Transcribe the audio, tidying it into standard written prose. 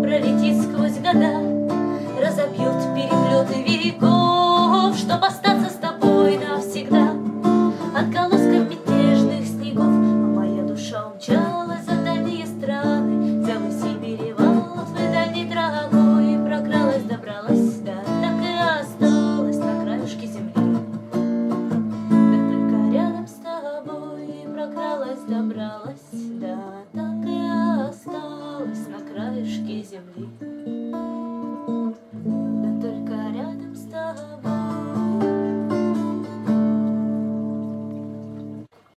пролетит сквозь года, разобьет переплеты веков, чтоб остаться с тобой навсегда. Отголосков мятежных снегов моя душа умчалась за дальние страны, за выси перевалов и дальней тропой прокралась, добралась, да так и осталась на краюшке земли. Да только рядом с тобой прокралась, добралась, да так и осталась на краешке земли.